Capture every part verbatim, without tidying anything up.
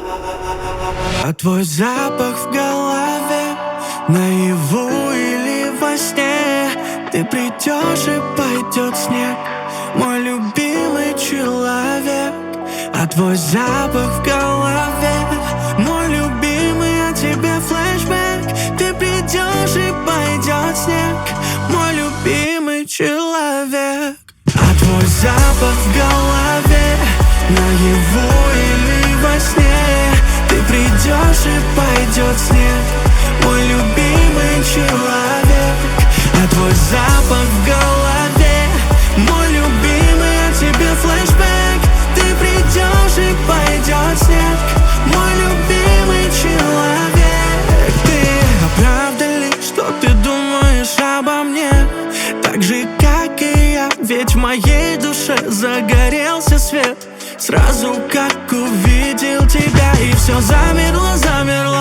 А твой запах в голове, наяву или во сне. Ты придешь и пойдет снег, мой любимый человек. А твой запах в голове, мой любимый, о тебе флешбэк. Ты придешь и пойдет снег, мой любимый человек. А твой запах в голове, наяву или во сне. Ты придешь и пойдет снег, мой любимый человек. А твой запах в голове, мой любимый, о тебе флешбэк. Ты придешь и пойдет снег, мой любимый человек. Ты, а правда ли, что ты думаешь обо мне так же, как и я? Ведь в моей душе загорелся свет сразу, как увидел тебя, и все замерло, замерло.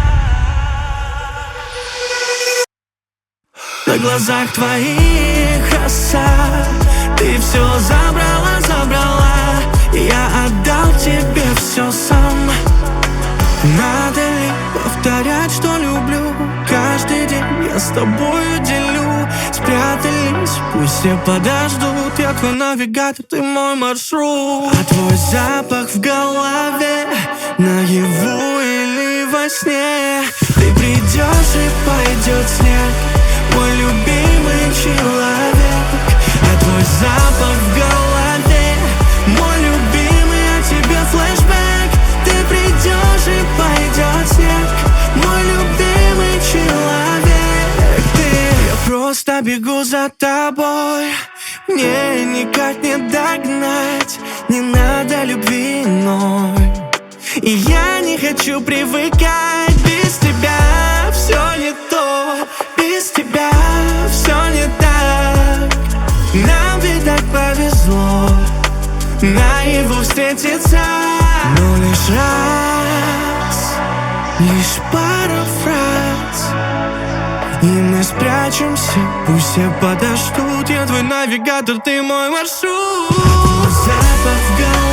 На глазах твоих роса, ты все забрала, забрала. Я отдал тебе все сам. Надо ли повторять, что люблю? Каждый день я с тобою делю. Спрятались, пусть все подождут. Я твой навигатор, ты мой маршрут. А твой запах в голове, наяву или во сне. Ты придешь и пойдет снег, мой любимый человек. А твой запах в голове, мой любимый, о тебе флешбэк. Ты придешь и пойдет снег, мой любимый человек. Ты, я просто бегу за тобой, мне никак не догнать. Не надо любви иной, и я не хочу привыкать. Без тебя все не то, без тебя все не так. Нам ведь так повезло наяву встретиться. Но лишь раз, лишь пара фраз, и мы спрячемся, пусть все подождут. Я твой навигатор, ты мой маршрут. Запах в голове,